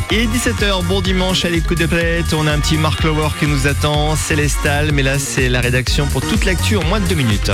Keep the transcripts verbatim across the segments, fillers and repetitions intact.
Et dix-sept heures, bon dimanche à l'écoute de Planète. On a un petit Mark Lower qui nous attend, Célestal, mais là c'est la rédaction pour toute l'actu en moins de deux minutes.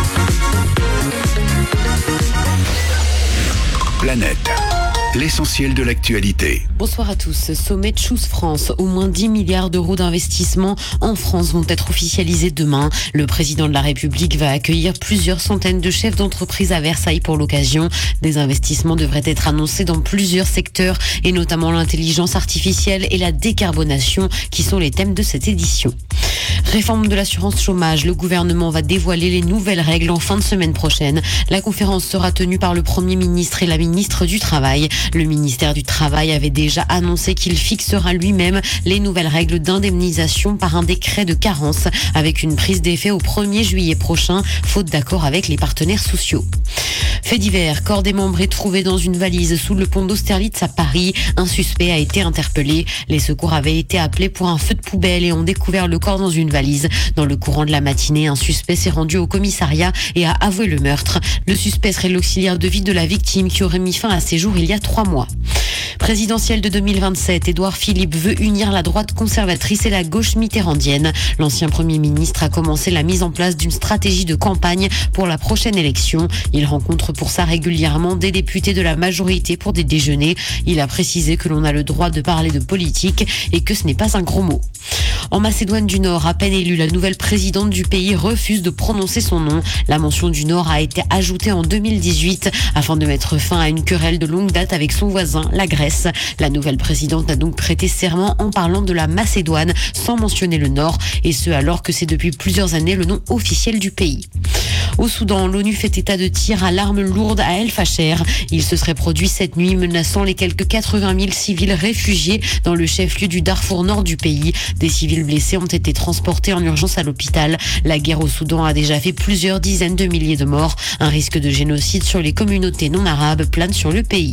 Planète, l'essentiel de l'actualité. Bonsoir à tous. Sommet Choose France. Au moins dix milliards d'euros d'investissement en France vont être officialisés demain. Le président de la République va accueillir plusieurs centaines de chefs d'entreprise à Versailles pour l'occasion. Des investissements devraient être annoncés dans plusieurs secteurs et notamment l'intelligence artificielle et la décarbonation qui sont les thèmes de cette édition. Réforme de l'assurance chômage. Le gouvernement va dévoiler les nouvelles règles en fin de semaine prochaine. La conférence sera tenue par le Premier ministre et la ministre du Travail. Le ministère du Travail avait déjà annoncé qu'il fixera lui-même les nouvelles règles d'indemnisation par un décret de carence avec une prise d'effet au premier juillet prochain, faute d'accord avec les partenaires sociaux. Fait divers, corps démembré trouvé dans une valise sous le pont d'Austerlitz à Paris. Un suspect a été interpellé. Les secours avaient été appelés pour un feu de poubelle et ont découvert le corps dans une valise. Dans le courant de la matinée, un suspect s'est rendu au commissariat et a avoué le meurtre. Le suspect serait l'auxiliaire de vie de la victime qui aurait mis fin à ses jours il y a trois mois. Présidentielle de deux mille vingt-sept, Édouard Philippe veut unir la droite conservatrice et la gauche mitterrandienne. L'ancien Premier ministre a commencé la mise en place d'une stratégie de campagne pour la prochaine élection. Il rencontre pour ça régulièrement des députés de la majorité pour des déjeuners. Il a précisé que l'on a le droit de parler de politique et que ce n'est pas un gros mot. En Macédoine du Nord, à peine élue, la nouvelle présidente du pays refuse de prononcer son nom. La mention du Nord a été ajoutée en deux mille dix-huit afin de mettre fin à une querelle de longue date avec son voisin, la Grèce. La nouvelle présidente a donc prêté serment en parlant de la Macédoine sans mentionner le Nord, et ce alors que c'est depuis plusieurs années le nom officiel du pays. Au Soudan, l'ONU fait état de tirs à l'arme lourde à El Fasher. Il se serait produit cette nuit, menaçant les quelques quatre-vingt mille civils réfugiés dans le chef-lieu du Darfour nord du pays. Des civils blessés ont été transportés en urgence à l'hôpital. La guerre au Soudan a déjà fait plusieurs dizaines de milliers de morts. Un risque de génocide sur les communautés non arabes plane sur le pays.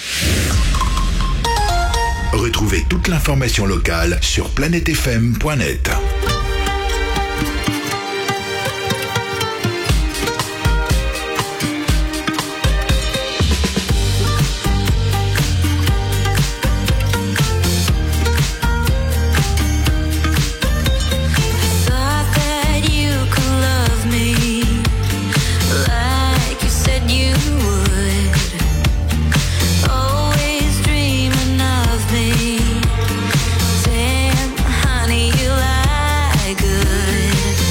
Retrouvez toute l'information locale sur planète f m point net. Honey, you lie good.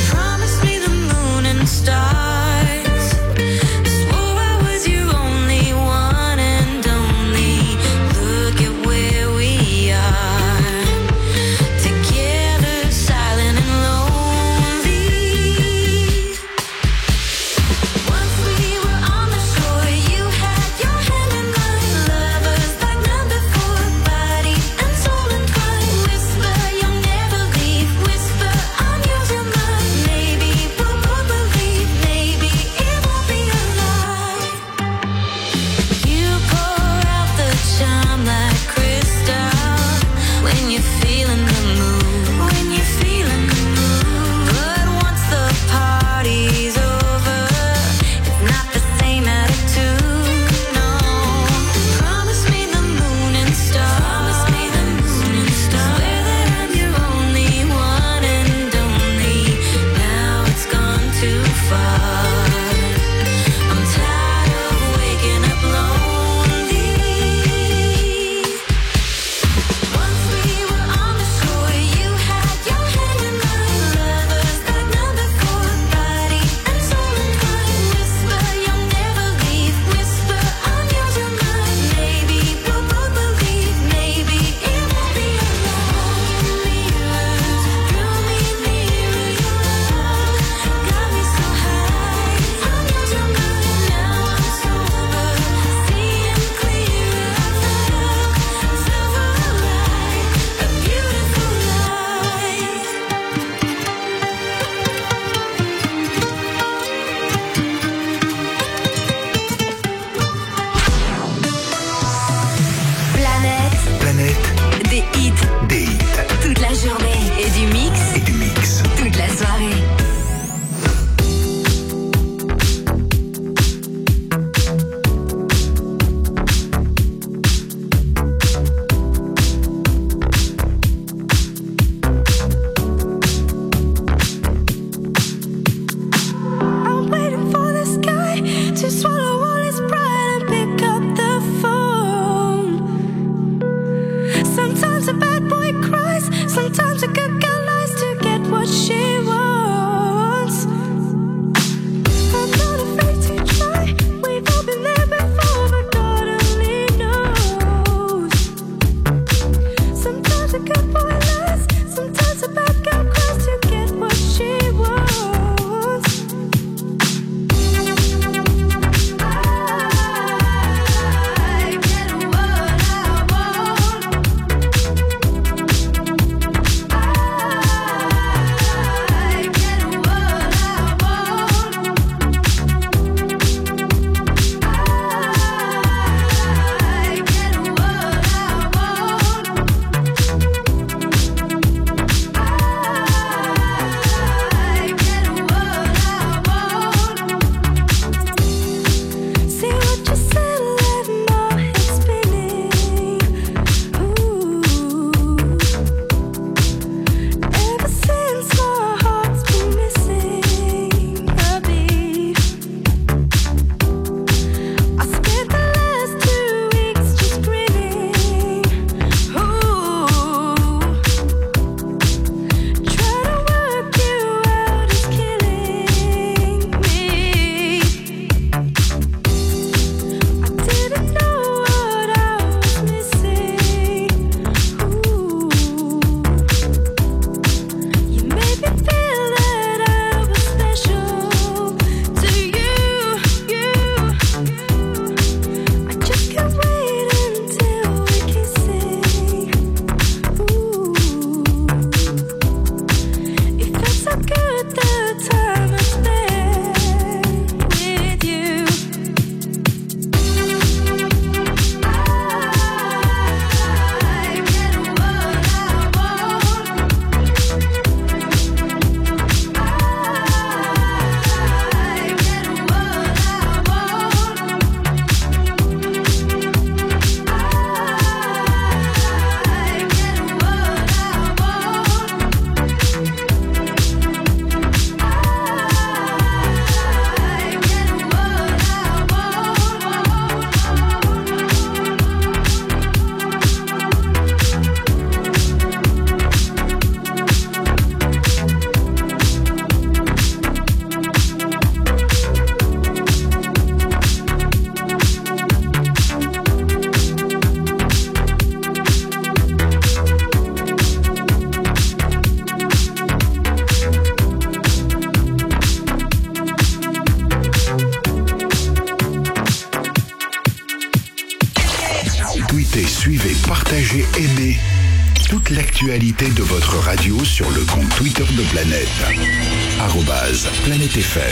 Suivez, partagez, aimez toute l'actualité de votre radio sur le compte Twitter de Planète. arobase Planète F M.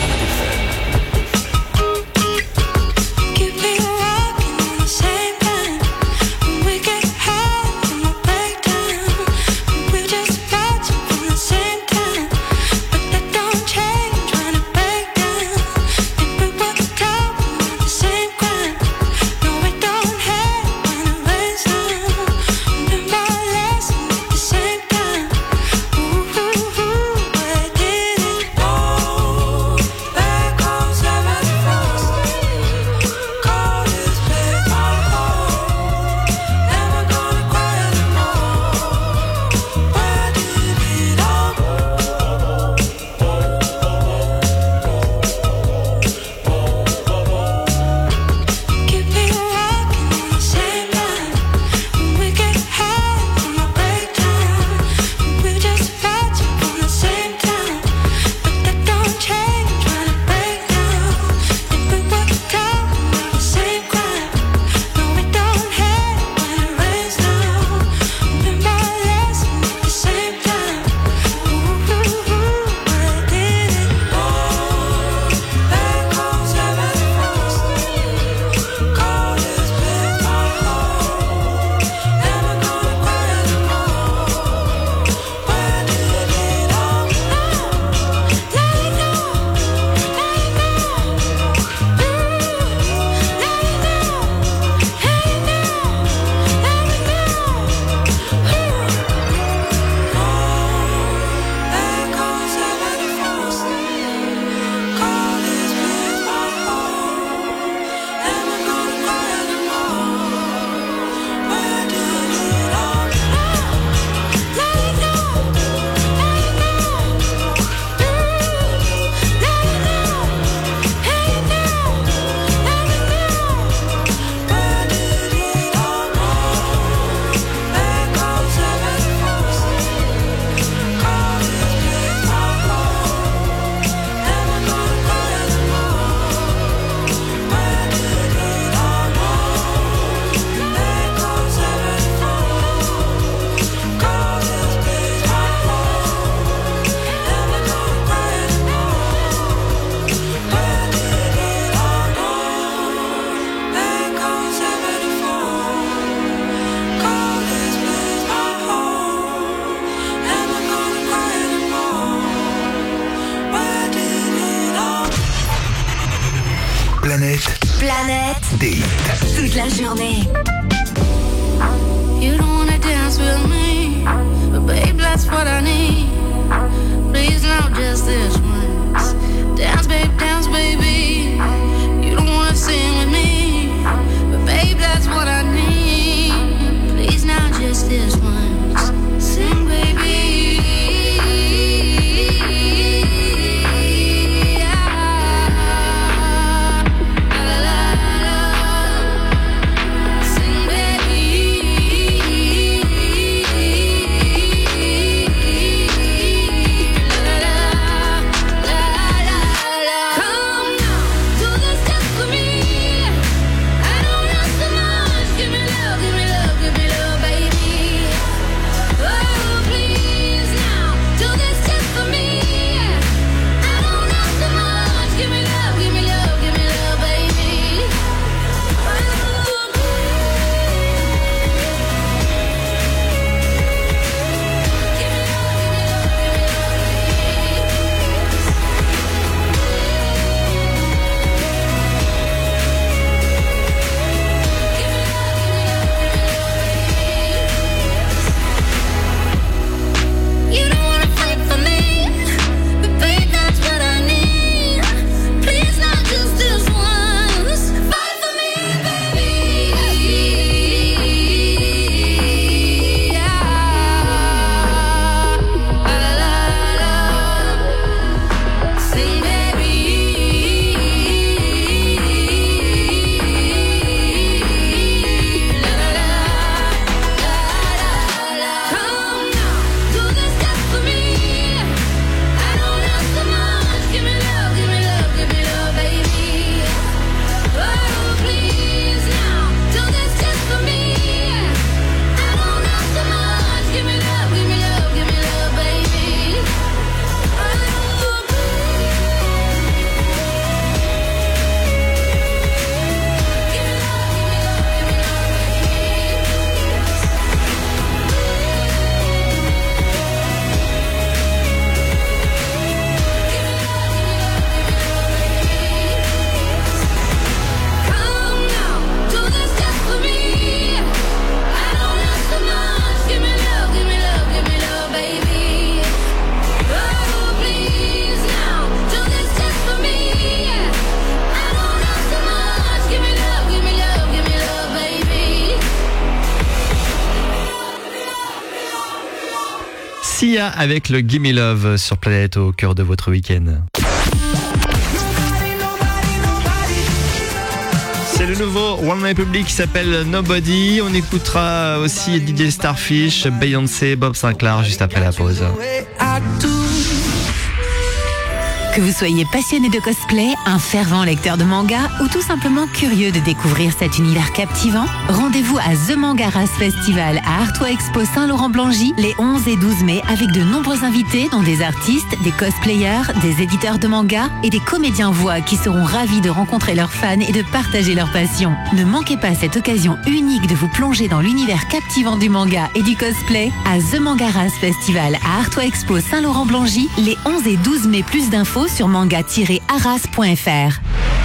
Planète des toute la journée. You don't wanna dance with me, but babe, that's what I need. Please, now just this once. Dance, babe, dance, baby. You don't wanna sing with me, but babe, that's what I need. Please, now just this once. Sing, baby. Come Sia avec le Gimme Love sur Planète au cœur de votre week-end. C'est le nouveau One Republic qui s'appelle Nobody. On écoutera aussi D J Starfish, Beyoncé, Bob Sinclair juste après la pause. Que vous soyez passionné de cosplay, un fervent lecteur de manga ou tout simplement curieux de découvrir cet univers captivant, rendez-vous à The Mangaras Festival à Artois Expo Saint-Laurent-Blangy les onze et douze mai avec de nombreux invités dont des artistes, des cosplayers, des éditeurs de manga et des comédiens voix qui seront ravis de rencontrer leurs fans et de partager leur passion. Ne manquez pas cette occasion unique de vous plonger dans l'univers captivant du manga et du cosplay à The Mangaras Festival à Artois Expo Saint-Laurent-Blangy les onze et douze mai. Plus d'infos sur manga tiret arras point f r.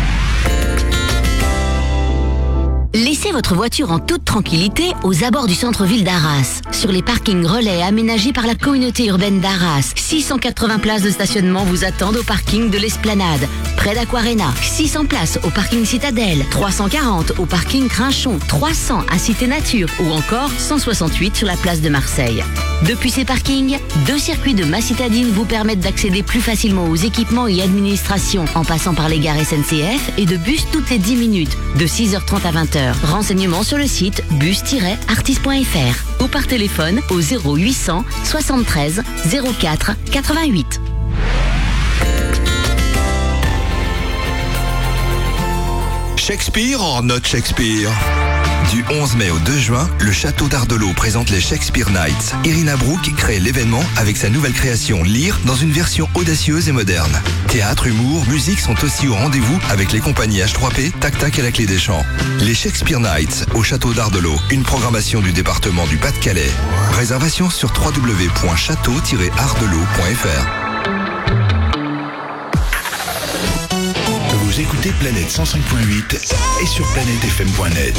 Laissez votre voiture en toute tranquillité aux abords du centre-ville d'Arras. Sur les parkings relais aménagés par la communauté urbaine d'Arras, six cent quatre-vingts places de stationnement vous attendent au parking de l'Esplanade, près d'Aquarena. six cents places au parking Citadelle, trois cent quarante au parking Crinchon, trois cents à Cité Nature ou encore cent soixante-huit sur la place de Marseille. Depuis ces parkings, deux circuits de ma citadine vous permettent d'accéder plus facilement aux équipements et administrations en passant par les gares S N C F et de bus toutes les dix minutes, de six heures trente à vingt heures. Renseignements sur le site bus tiret artis point f r ou par téléphone au zéro huit cents soixante-treize zéro quatre quatre-vingt-huit. Shakespeare or not Shakespeare? Du onze mai au deux juin, le château d'Ardelot présente les Shakespeare Nights. Irina Brook crée l'événement avec sa nouvelle création Lire dans une version audacieuse et moderne. Théâtre, humour, musique sont aussi au rendez-vous avec les compagnies H trois P, Tac Tac et la Clé des Champs. Les Shakespeare Nights au château d'Ardelot, une programmation du département du Pas-de-Calais. Réservation sur w w w point château tiret ardelot point f r. Vous écoutez Planète cent cinq point huit et sur planète f m point net.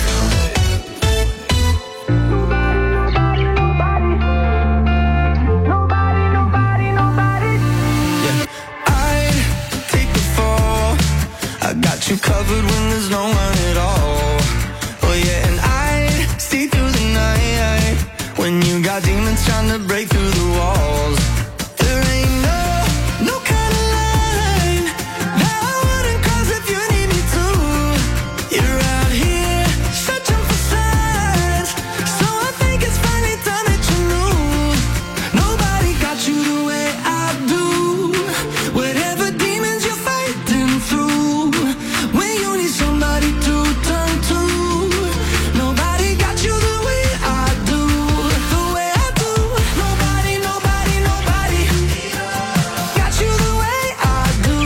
You covered when there's no one at all. Oh yeah, and I see through the night when you got demons trying to break through the walls. There ain't no, no kind of line that I wouldn't cross if you need me to. You're out here searching for signs, so I think it's finally time that you knew. Nobody got you the way I do. Whatever demons you're fighting through. Somebody to turn to. Nobody got you the way I do, the way I do. Nobody, nobody, nobody got you the way I do.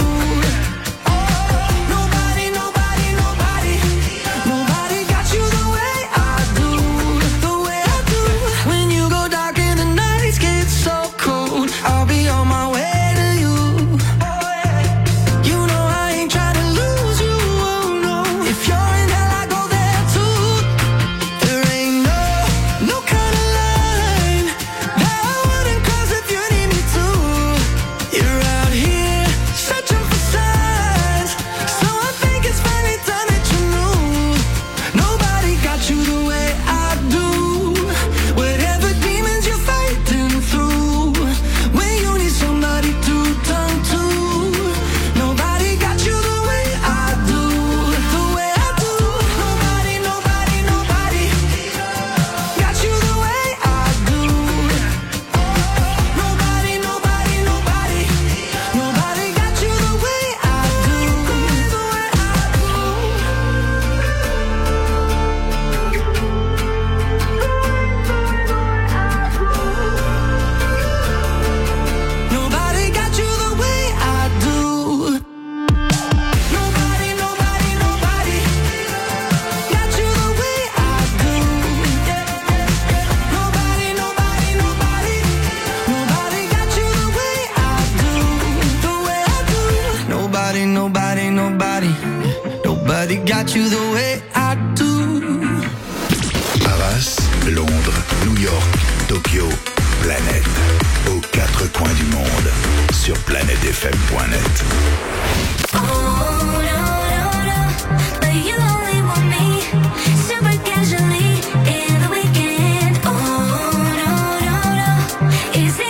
Nobody, nobody, nobody, nobody got you the way I do, the way I do. When you go dark and the nights get so cold, I'll be on my way to you. You know I ain't trying to lose you. If you're in hell, I go there too. There ain't no, no kind of line that I wouldn't cross if you need me to. You're out here searching for signs, so I think it's finally time that you knew. Nobody got you the way I do. Whatever demons you're fighting through, when you need somebody to turn to. Nobody got you the way I do, the way I do. Nobody, nobody, nobody got you the way I do. Nobody, nobody, nobody, nobody got you the way I do, the way I do. Nobody got you the way I do. Nobody, nobody, nobody got you the way I do. Nobody, nobody, nobody, nobody got you the way I do, the way I do. Nobody, nobody, nobody, nobody got you the way I do. Arras, Londres, New York, Tokyo, Planète, aux quatre coins du monde, sur planète f m point net. Oh, no, no, no, but you only want me super casually in the weekend. Oh, no, no, no, is it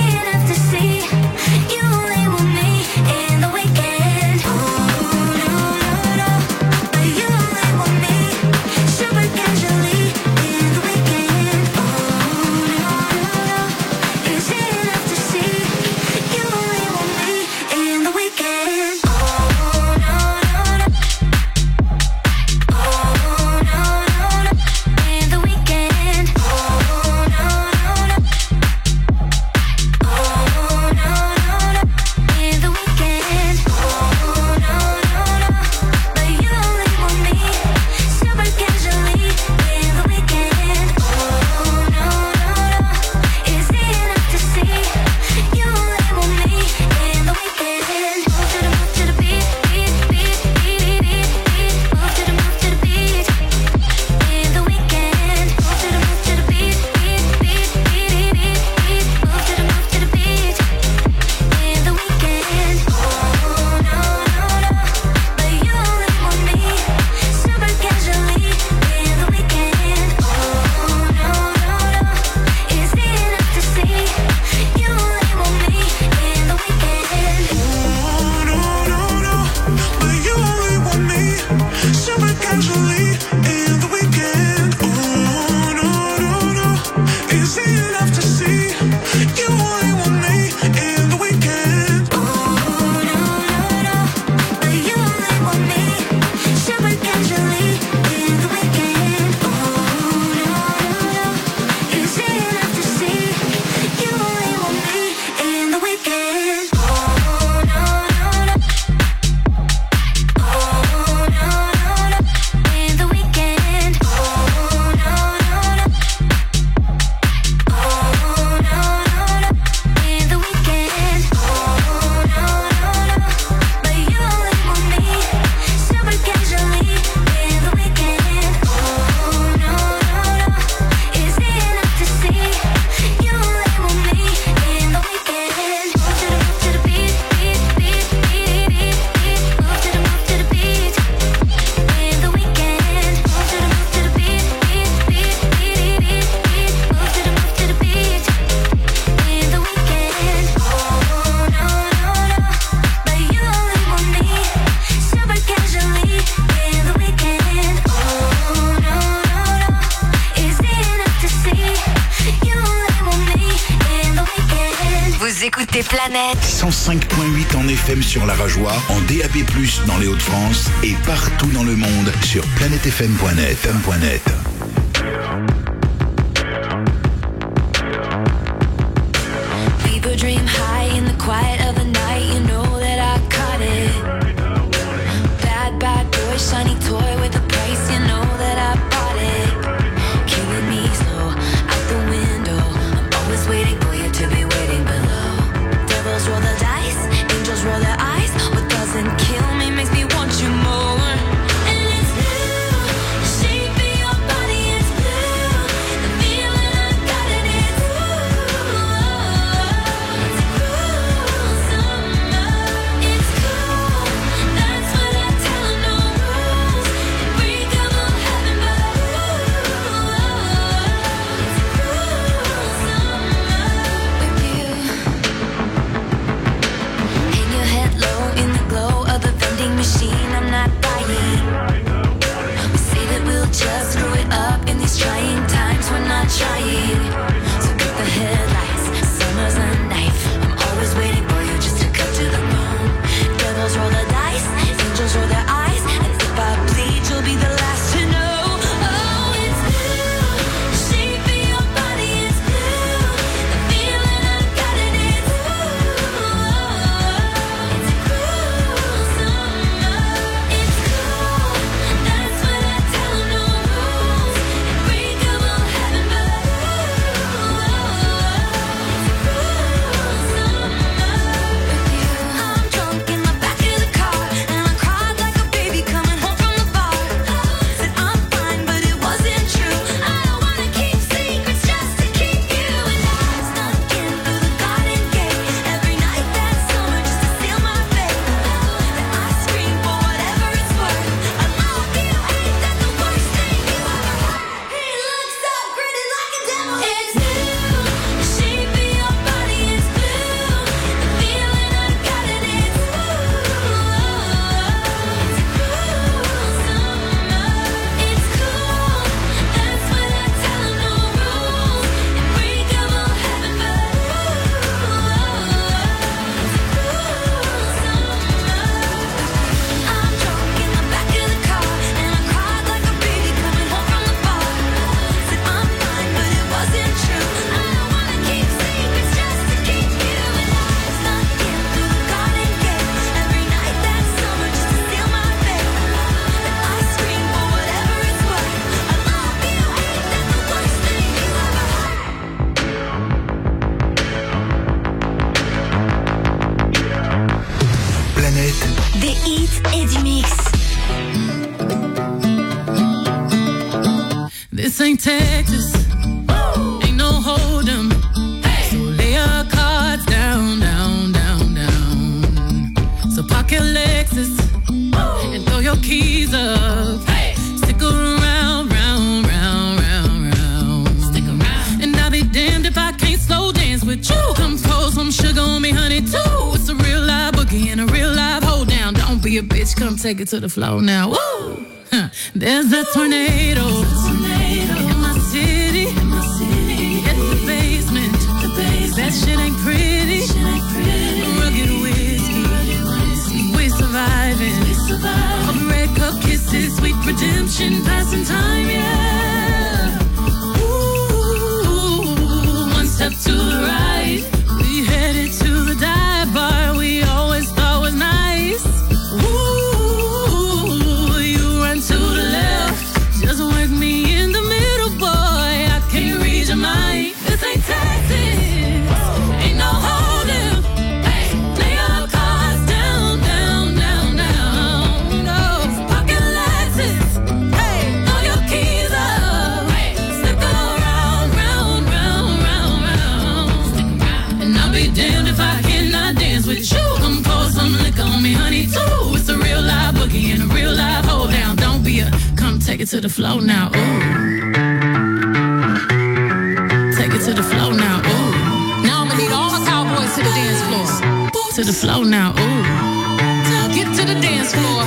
planète. cent cinq virgule huit en F M sur la Rajoie, en D A B plus, dans les Hauts-de-France et partout dans le monde sur planète f m point net. People dream high in the quiet of the night. You know that I caught it. Bad, bad boy, shiny toy with a price. You know that I bought it. Killing me slow, out the window. I'm always waiting for you to be waiting below. Devils roll the dice, angels roll their eyes. What doesn't kill me makes me want you more. And it's blue, the shape of your body is blue. The feeling I got it is it's cool summer. It's cool, that's what I tell 'em, no rules. Unbreakable heaven, but it's cool summer with you. Hang your head low in the glow of the vending machine. I'm not buying. We say that we'll just screw it up in these trying times. We're not trying. So cut the headlights. Summer's a knife. I'm always waiting for you just to cut to the bone. Devils roll the dice. Angels roll their eyes. And if I bleed, you'll be the last to know. Oh, it's blue. The shape of your body is blue. The feeling I got it is it's cool summer. It's cool. That's what I tell 'em, no rules. Unbreakable heaven, but it's cool summer with you. I'm drunk in the back of the car, and I cried like a baby coming home from the bar. Said I'm fine, but it wasn't true. I don't wanna keep secrets just to keep you. And I snuck in through the garden gate every night that summer just to seal my fate. Then I scream for whatever it's worth. I love you, ain't that the worst thing you ever heard? He looks so gritty like a devil. It's blue, the shape of your body is blue. The feeling I got it is it's cool summer. It's cool, that's what I tell 'em, no rules. Unbreakable heaven, but it's cool summer. I'm drunk in the back of the car, and I cried like a baby coming home from the bar. Said I'm fine, but it wasn't true. I don't wanna keep secrets just to keep you. And I snuck in through the garden gate every night that summer just to seal my fate. Then I scream for whatever it's worth. I love you, ain't that the worst thing you ever heard? Planète Des hits et du mix. This ain't Texas. Ain't no hold'em. So lay your cards down, down, down, down. So park your Lexus and throw your keys up. Stick around, round, round, round, round. Stick around. And I'll be damned if I can't slow dance with you. Come pour some sugar on me, honey, too. It's a real live boogie and a real live hold down. Don't be a bitch, come take it to the floor now. Woo! Huh. There's a tornado. In my city, at the basement, that shit ain't pretty. Rugged whiskey, we surviving. All the red cup kisses, sweet redemption, passing time, yeah. Ooh, one step to the right, we headed to the dive bar we always thought was nice. Ooh, you run to the left, just work me in the middle, boy. I can't read your mind. This ain't Texas, ain't no hold'em. Hey, lay your cards down, down, down, down. No, pocket Lexus. Hey, throw your keys up. Hey, stick around, round, round, round, round. And I'll be damned if I cannot dance with you. Come pour some liquor on me, honey, too. It's a real live boogie and a real live hold down. Don't be a come take it to the floor now. Ooh. Take it to the floor now. Ooh. Now I'ma need all the cowboys to the dance floor. To the floor now. Ooh. Get to the dance floor.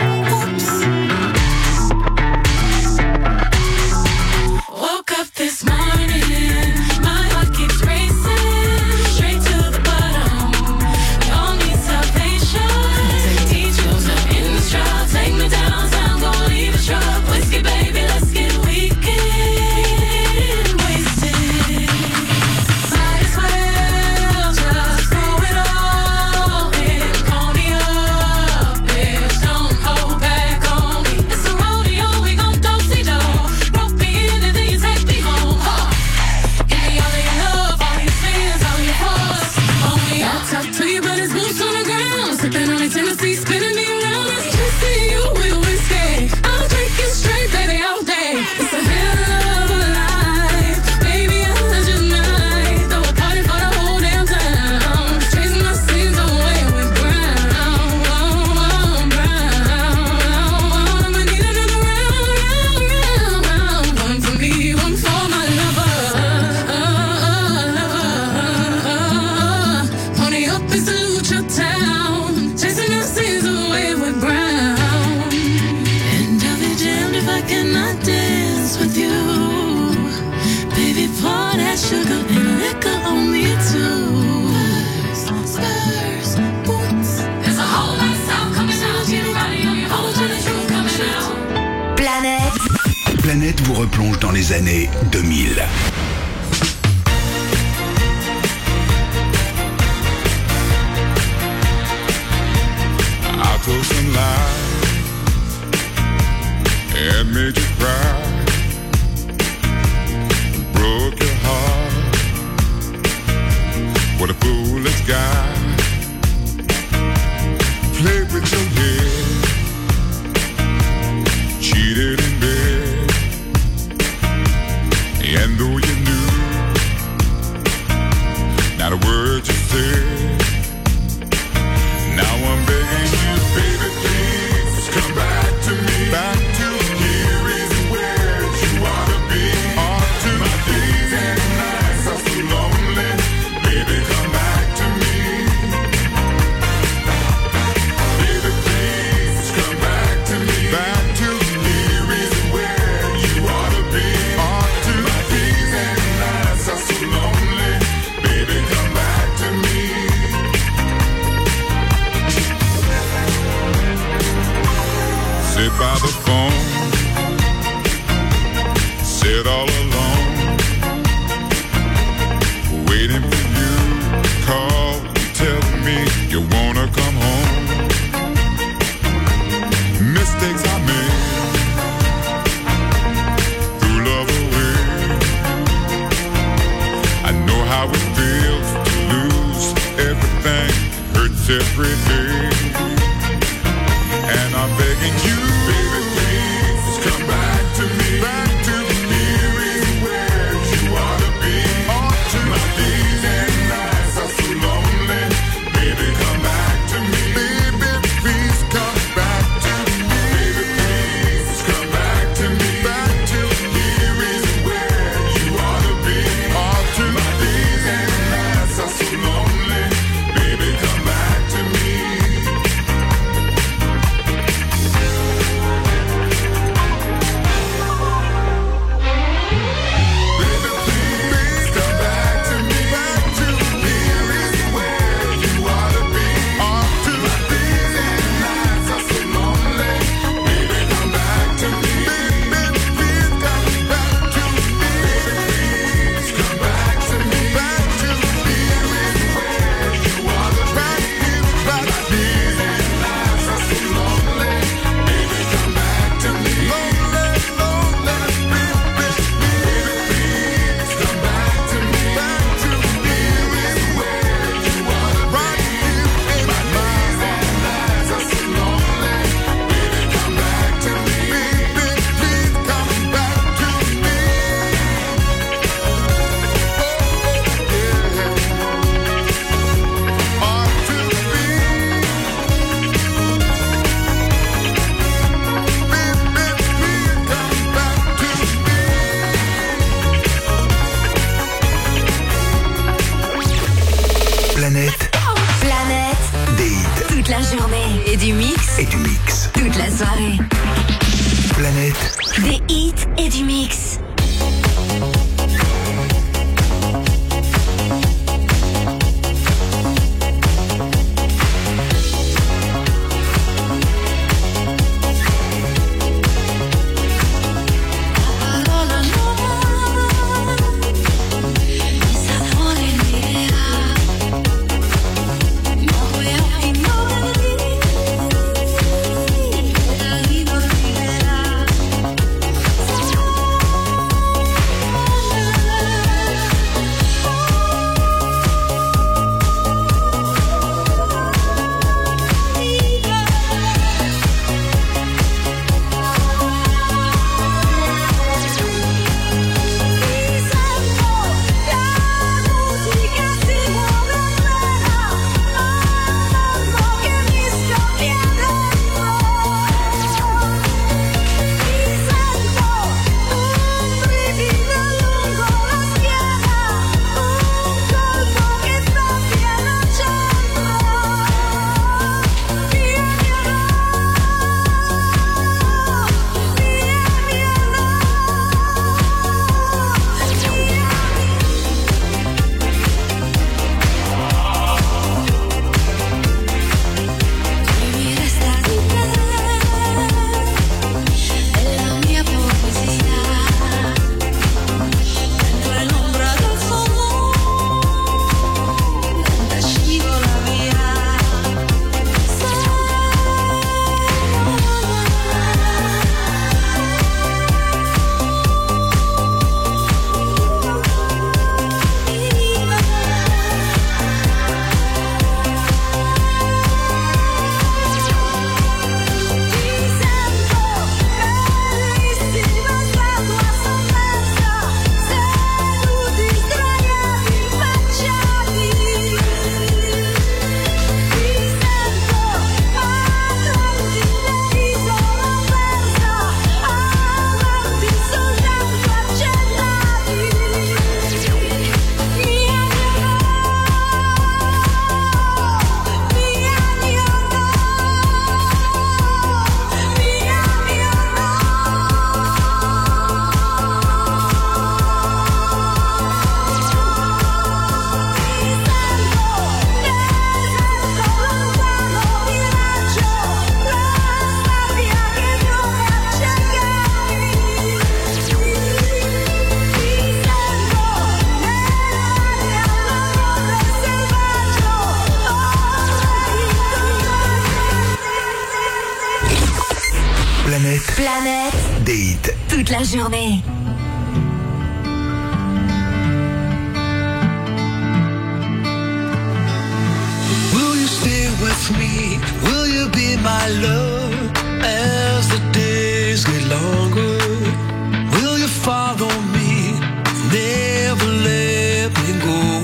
Woke up this morning, my heart keeps racing, straight to the bottom. Planète vous replonge dans les années deux mille. I told some lies and made you cry, broke your heart. What a foolish guy. Played with your head, cheated in bed, and though you knew not a word you said, now I'm begging you, baby, please come back to me. Back to here is where you ought to be. Ought to my days and nights are so lonely. Baby, come back to me. Baby, please come back to me. Back to here is where you ought to be. Ought to my days and nights are so lonely. Baby, come back to me. Sit by the phone, sit all alone, waiting for you to call and tell me you wanna come home. Mistakes I made, threw love away. I know how it feels to lose everything, it hurts every day. And I'm begging you, baby, please come back to me. Back to here is where you ought to be. Ought to my days and nights are so lonely. Baby, come back to me. Baby, please come back to me. Baby, please come back to me. Back to here is where you ought to be. Ought to my days and nights are so lonely. Baby, come back to me. Planète Planète, des hits toute la journée. Et du mix, et du mix. toute la soirée. Planète Des hits et du mix. Olvidar. Planète. Planète. Des hits. Toute la journée. Will you stay with me? Will you be my love as the days get longer? Will you follow me? Never let me go.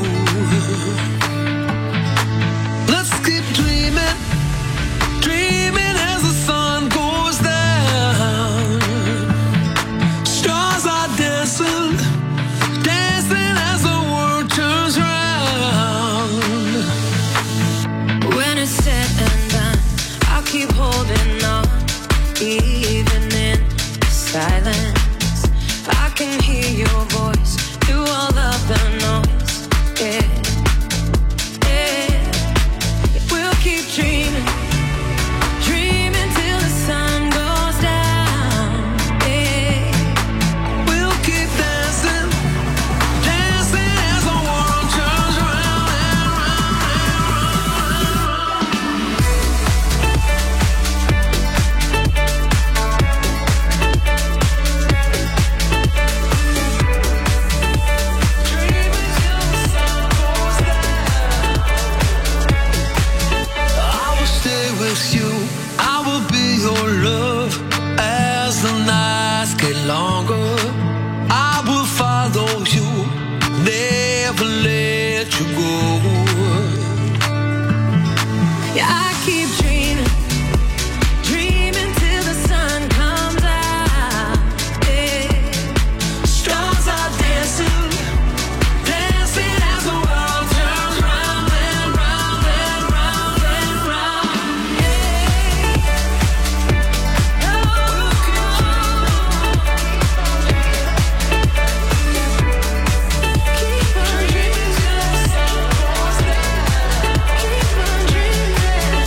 Let's keep dreaming, dreaming as the sun goes down. Stars are dancing, dancing as the world turns round. When it's said and done, I'll keep holding on, even in silence. I can hear your voice through all of the noise. Yeah, yeah. We'll keep dreaming, dreaming till the sun goes down. Yeah, We'll keep dancing, dancing as the world turns round and round Dreaming till the sun goes down. I will stay with you, I will be your love as the nights get longer. I will follow you, never let you go. yeah. I keep dreaming, dreaming till the sun comes out. Yeah. Stars are dancing, dancing as the world turns round and round and round and round. Keep on dreaming till the sun goes down. Keep on dreaming.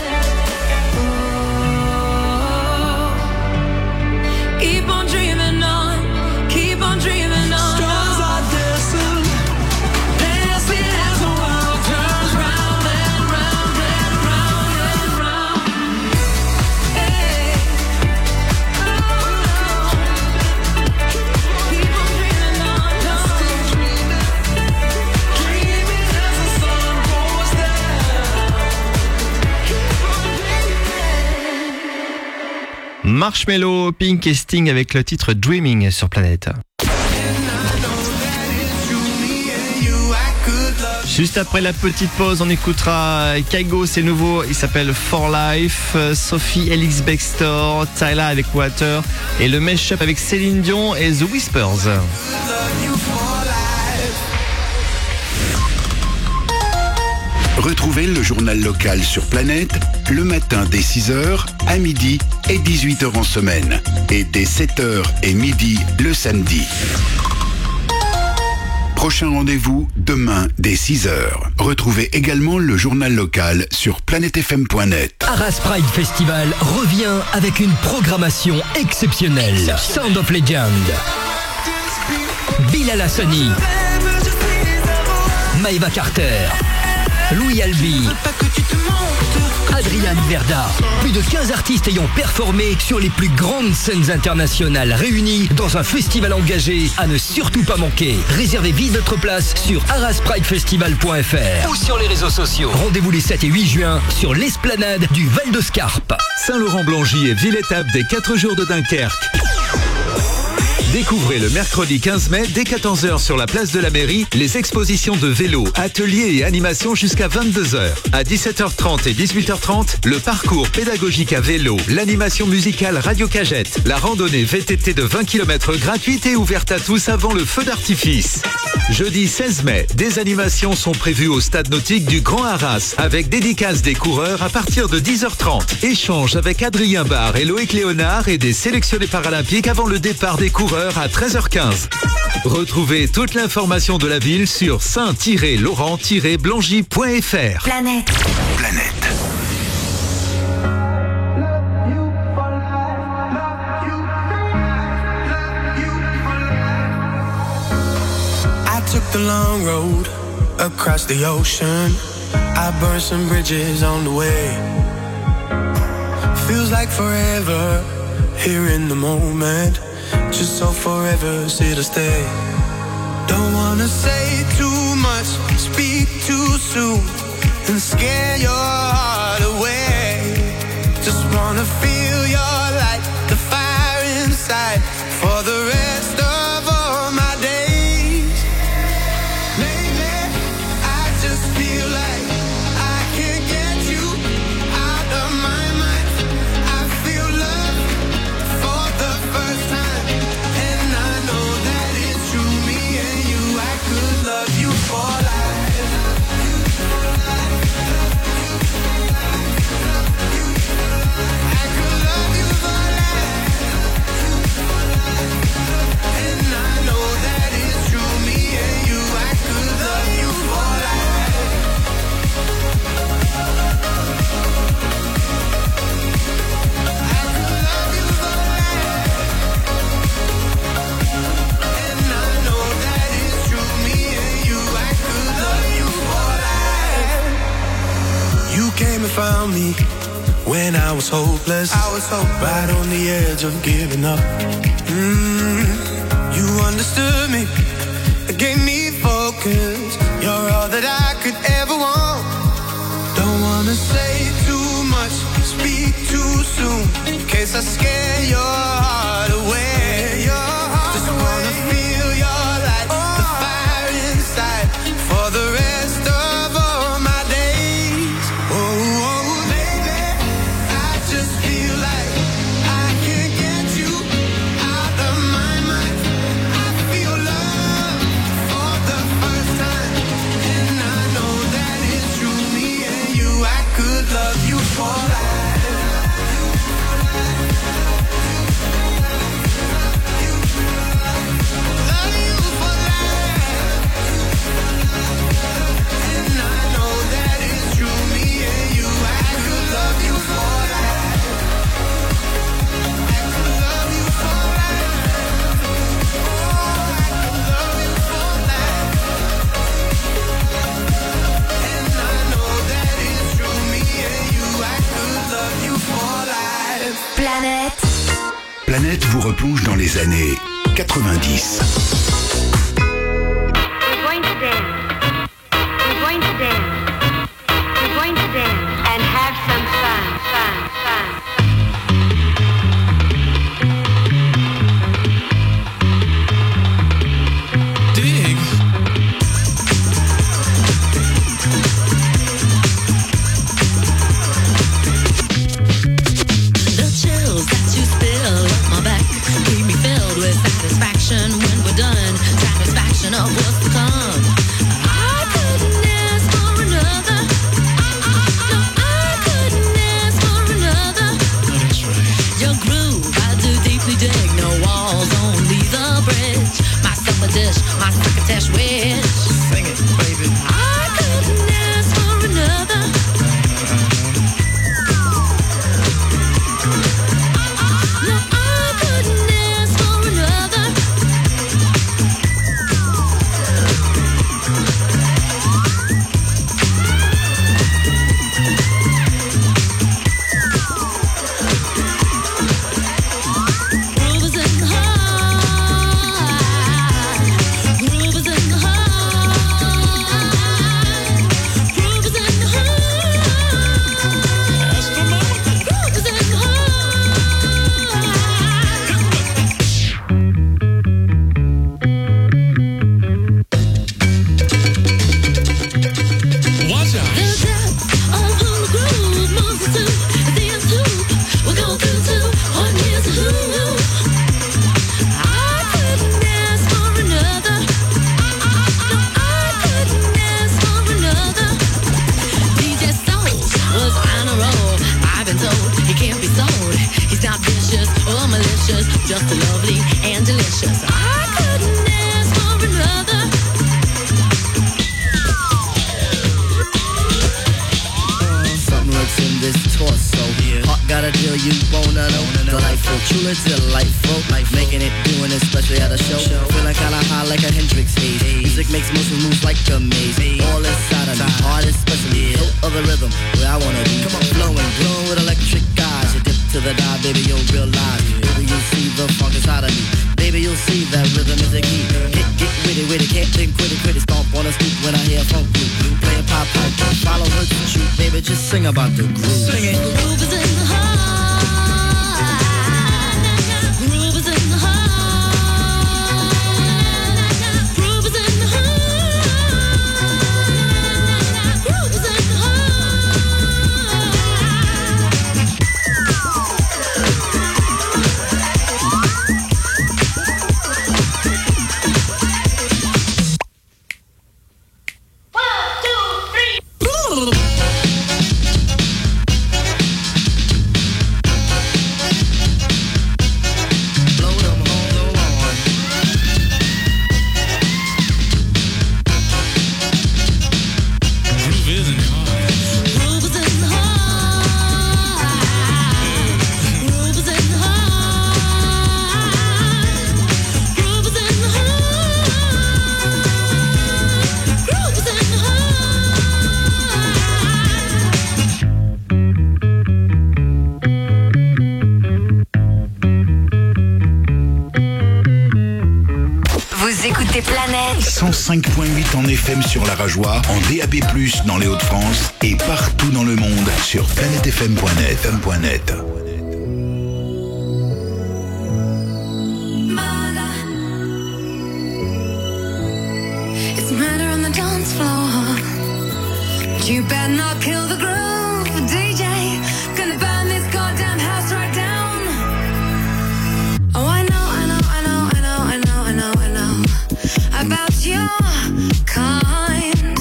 Oh, keep on dreaming on, keep on dreaming on. Stars are dancing, dancing as the world turns round and round and round and round. Hey. Oh, keep on dreaming on, Stay dreaming, dreaming as the sun goes down. Marshmello, Pink et Sting avec le titre Dreaming sur Planète. Juste après la petite pause, on écoutera Kygo, c'est nouveau, il s'appelle For Life, euh, Sophie Elix Bextor, Tyla avec Water et le mash-up avec Céline Dion et The Whispers. Retrouvez le journal local sur Planète le matin dès six heures, à midi et dix-huit heures en semaine. Et dès sept heures et midi le samedi. Prochain rendez-vous demain dès six heures. Retrouvez également le journal local sur planète f m point net. Arras Pride Festival revient avec une programmation exceptionnelle. Sound of Legend, Bilal Hassani, Maeva Carter, Louis Albi, Adrian Verda. Plus de quinze artistes ayant performé sur les plus grandes scènes internationales réunies dans un festival engagé à ne surtout pas manquer. Réservez vite votre place sur arras pride festival point f r ou sur les réseaux sociaux. Rendez-vous les sept et huit juin sur l'esplanade du Val de Scarpe. Saint-Laurent-Blangy et Ville-Étape des quatre jours de Dunkerque. Découvrez le mercredi quinze mai dès quatorze heures sur la place de la mairie les expositions de vélo, ateliers et animations jusqu'à vingt-deux heures. À dix-sept heures trente et dix-huit heures trente, le parcours pédagogique à vélo, l'animation musicale Radio Cagette, la randonnée V T T de vingt kilomètres gratuite et ouverte à tous avant le feu d'artifice. Jeudi seize mai, des animations sont prévues au stade nautique du Grand Arras avec dédicace des coureurs à partir de dix heures trente. Échange avec Adrien Barre et Loïc Léonard et des sélectionnés paralympiques avant le départ des coureurs à treize heures quinze. Retrouvez toute l'information de la ville sur saint laurent blangy point f r. Planète. Planète. I took the long road across the ocean. I burned some bridges on the way. Feels like forever, here in the moment, just so forever is here to stay. Don't wanna say too much, speak too soon, and scare your heart away. Just wanna feel your light, the fire inside, for the rest of all my days. Lately, I just feel like I can't get you out of my mind. I feel love for the first time, and I know that it's true. Me and you, I could love you for life. I could love you for life, and I know that it's true. Me and you, I could love you for life. I could love you for life, and I know that it's true. Me and you, I could love you for life. You came and found me when I was hopeless. I was hopeless, right on the edge of giving up. Mm, you understood me, gave me focus. You're all that I could ever want. Don't wanna say too much, speak too soon, in case I scare your heart away. Just wanna feel your light, the fire inside, for the rest of all my days. Oh, oh, baby, I just feel like I can't get you out of my mind. I feel love for the first time, and I know that it's true. Me and you, I could love you for life. Love you for life, and I know that it's true. Me and you, I could love you for life. I could love you for life. Oh, I could love you for life, and I know that it's true. Me and you, I could love you for life. Planète. Planète vous replonge dans les années quatre-vingt-dix. We're going to dance. We're going to dance. We're going to dance and have some fun, fun, fun. Dig. The chills that you spill up my back keep me filled with satisfaction when we're done. Satisfaction of what's to come. I couldn't ask for another. No, I couldn't ask for another. Your groove, I do deeply dig. No walls, only the bridge. My supper dish, my crocketesh wish. Sing it, baby. I couldn't ask for another. No, I couldn't ask for another. Groove is in the heart. Groove is in the heart. Groove is in the heart. Groove is in the heart. Watch out. The depth of who the groove moves us to is the end loop. We'll go through to one year's who. I couldn't ask for another. No, I couldn't ask for another. D J Soul was on a roll. I've been told he can't be sold. He's not vicious or malicious, just lovely and delicious. I couldn't ask for another. Something lurks in this torso. Heart got a deal you wanna know. Delightful, truly delightful. Making it, doing it, especially at a show. Feeling kinda high like a Hendrix haze. Music makes motion moves like a maze. All inside of me, heart especially. Hilt of the rhythm, where I wanna be. Flowing, glowing with electric eyes. You dip to the dive, baby, you'll realize. wanna speak when I hear funk blue. Playing pop pipe, follow her to shoot, baby, just sing about the groove. Sing it. The groove is in the heart. Groove is in the heart. Groove is in the heart. Groove is in the cent cinq point huit en F M sur la Rajoie, en D A B plus, dans les Hauts-de-France et partout dans le monde sur planète f m point net. It's murder on the dance floor. But you better not kill the groove, D J. Gonna burn this goddamn house right down. Oh, I know, I know, I know, I know, I know, I know, I know about your kind.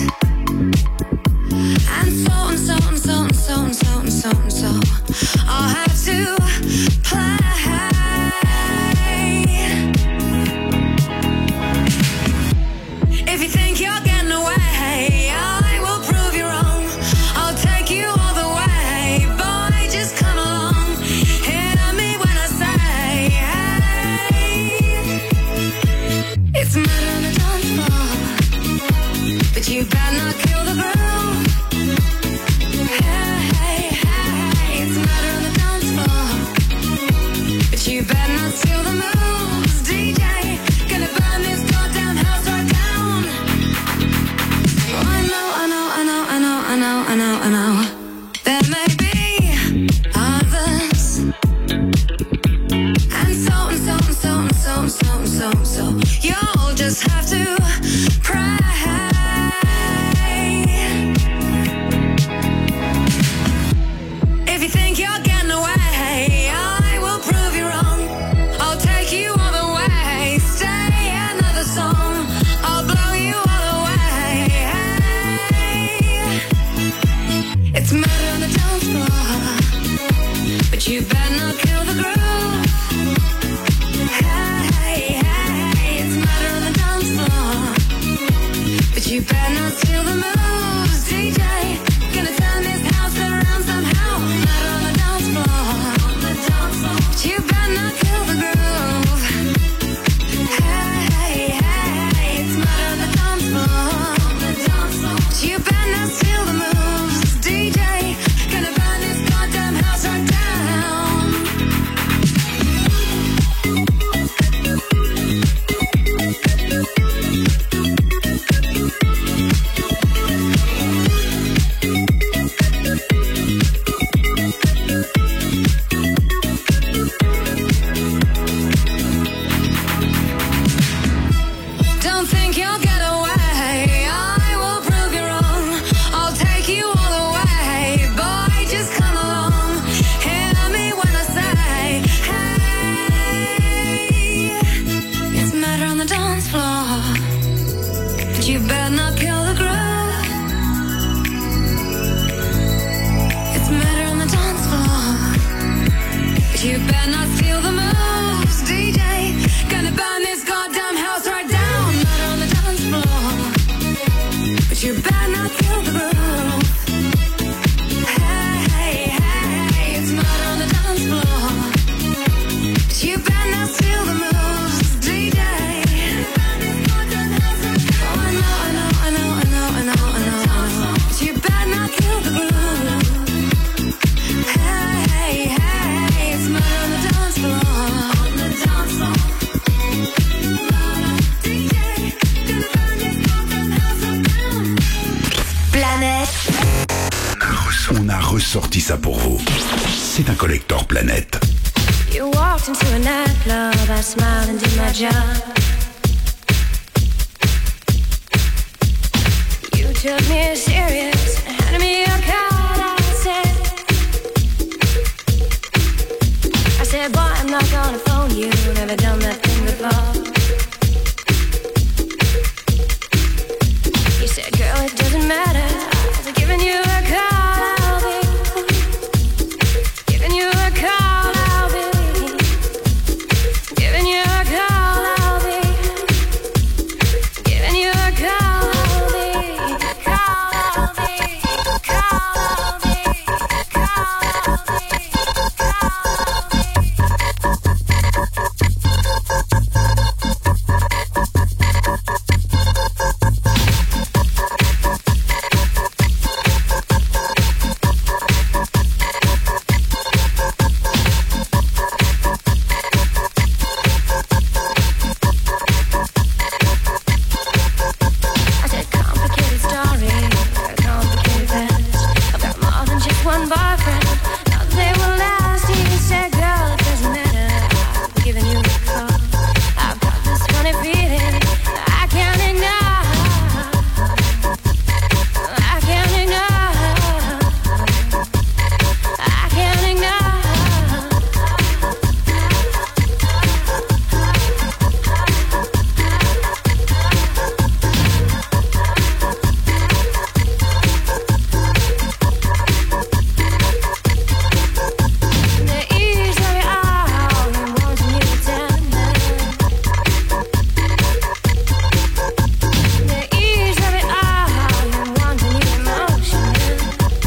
And so and so and so and so and so and so and so I'll have to play. If you think you're getting away, I will prove you wrong. I'll take you all the way. Boy, just come along. Hit on me when I say, hey. It's murder on the dance floor, but you better not kill the groove. Hey, hey, hey. It's murder on the dance floor, but you better not steal the moves, D J. Gonna burn this goddamn house right down. Oh, I know, I know, I know, I know, I know, I know, I know. There may be others, and so and so and so and so and so and so and so. You'll just have to pray. If you think you're getting away, I will prove you wrong. I'll take you all the way. Stay another song. I'll blow you all away. Hey. It's murder on the dance floor, but you better not kill the groove. Hey, hey, hey. It's murder on the dance floor, but you better not steal the moves, D J. Gonna turn this house around somehow. Murder on the dance floor, but you better not kill the groove. Hey, hey, hey. It's murder on the dance floor, but you better not steal the moves, D J. Gonna burn this goddamn house right down. Don't think you'll get away. I will prove you wrong. I'll take you all the way. Boy, just come along. Hear me when I say, hey. It's murder on the dance floor, but you better not kill the groove. It's murder on the dance floor, but you better not steal the moves, D J. Gonna burn this goddamn house right down. Murder on the dance floor, but you better not kill the groove. Hey, hey, hey. It's murder on the dance floor, but you better not steal the moves, D J. Oh, I know, I know, I know, I know, I know, I know, but you better not kill the groove. Hey, hey, hey. It's murder on the dance floor. sorti ça pour vous. C'est un collector Planète. You walked into a nightclub, I smiled and did my job. You took me serious and handed me your card. I said, I said, boy, I'm not gonna phone you. Never done that thing before. You said, girl, it doesn't matter. I've given you a call, I'll be giving you a call, I'll be giving you a call, I'll be giving you a call, I'll be call, I'll be call, I'll be call, I said complicated story, a complicated past. I've got more than just one boyfriend. Not they will last. He said, girl, it doesn't matter. I'm giving you a call. I've got this funny feeling I can't ignore. I can't ignore. I can't ignore. The ease of your arm, wanting you to tell me. The ease of your arm, wanting you emotional.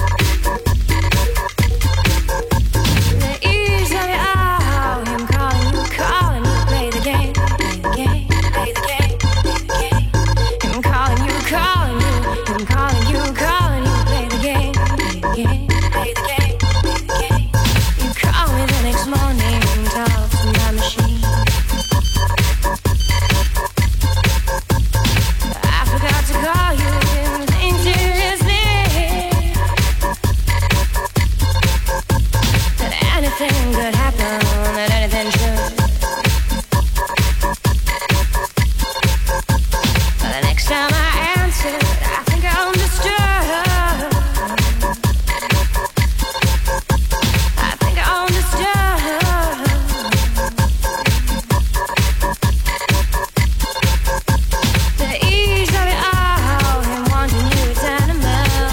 The ease of your arm, him calling you, calling you, play the game, play the game, play the game, play the game. Him calling you, calling you, him calling you, calling you, play the game, play the game, play the game, play the game. You call me the next morning, talk to my machine. I forgot to call you, didn't think seriously that anything could happen, that anything should. But the next time I answered, I think I understood. I think I understood. The ease of it all, him wanting you, it's animal.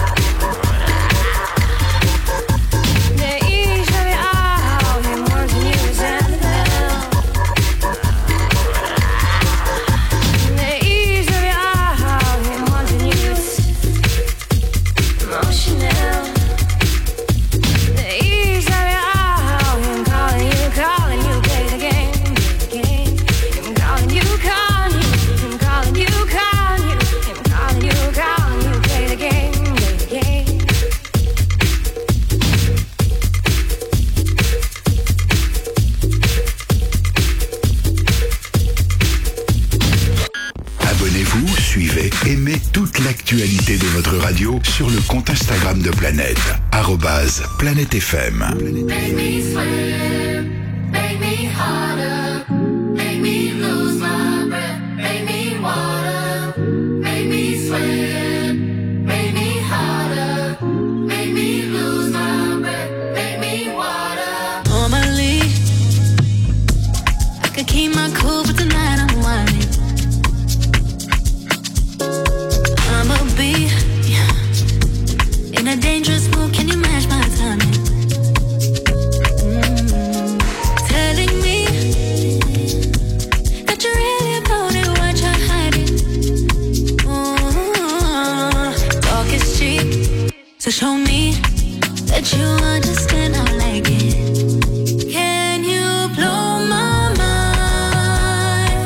The ease of it all, him wanting you, it's animal. The ease of it all, him wanting you, it's emotional. The ease of it all, him calling you, calling you, play the game, play the game. Him calling you, calling you, him calling you, calling you, him calling you, calling you, play the game, play the game. Abonnez-vous, suivez, aimez toute l'actualité de votre radio sur le compte Instagram de Planète, arobase Planète F M. Make me swim, make me harder, make me lose my breath, make me water, make me swim, make me harder, make me lose my breath, make me water. Normally, I could keep my cool, but tonight I'm whining. I'ma be in a dangerous mood. Can you match my timing? Mm. Telling me that you really about it, what you're hiding. Mm. Talk is cheap, so show me that you understand how I like it. Can you blow my mind?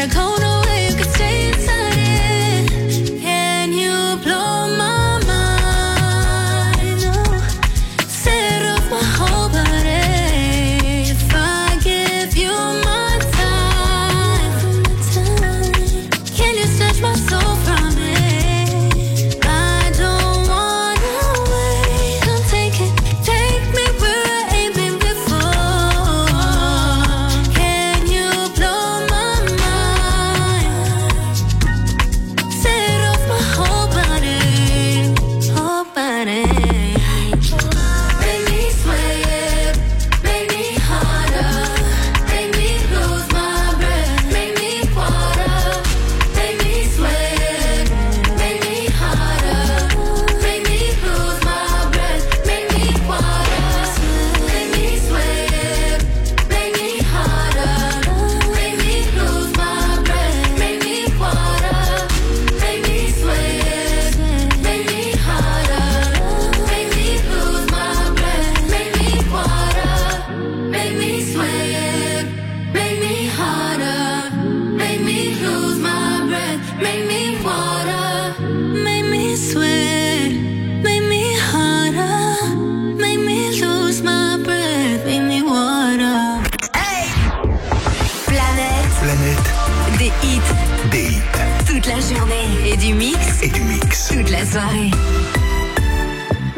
a corner where you could stay inside it. Can you blow my mind? Oh, set off my whole body. If I give you my time, can you snatch my soul from me? I don't wanna wait. Come take it, take me where I ain't been before. Can you blow my mind? Set off my whole body, whole body. Make me sweat, make me harder, make me lose my breath, make me water, make me sweat, make me harder, make me lose my breath, make me water, make me sweat, make me harder, make me lose my breath, make me water, make me sweat, make me harder, make me lose my breath, make me water, make me sweat, make me harder, make me lose my breath, make me water, make me sweat, make me harder, make me lose my breath, make me water. Hey! Planète. Planète Des hits des hits toute la journée et du mix et du mix. toute la soirée.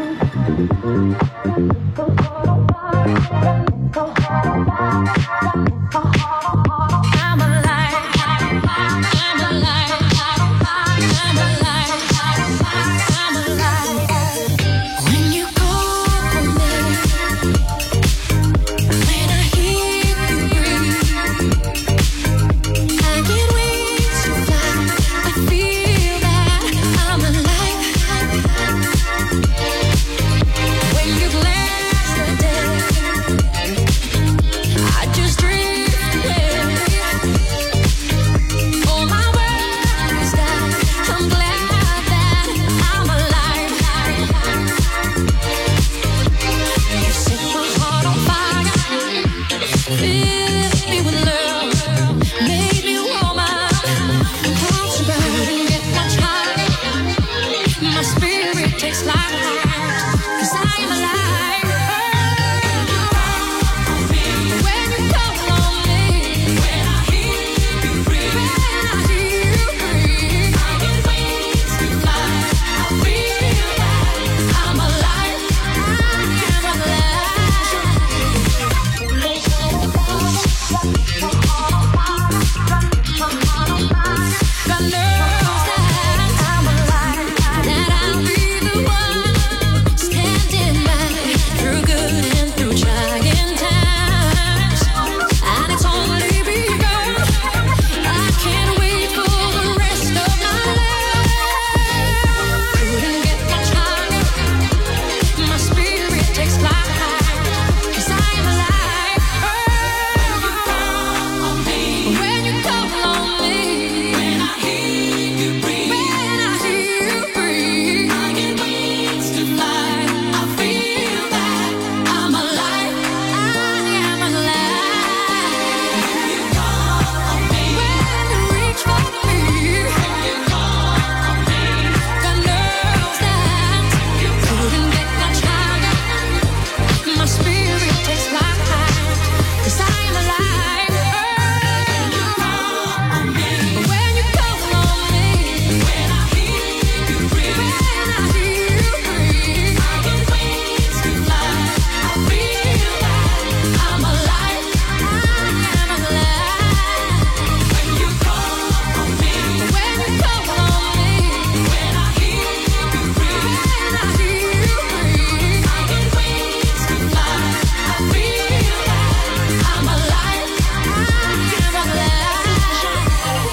Go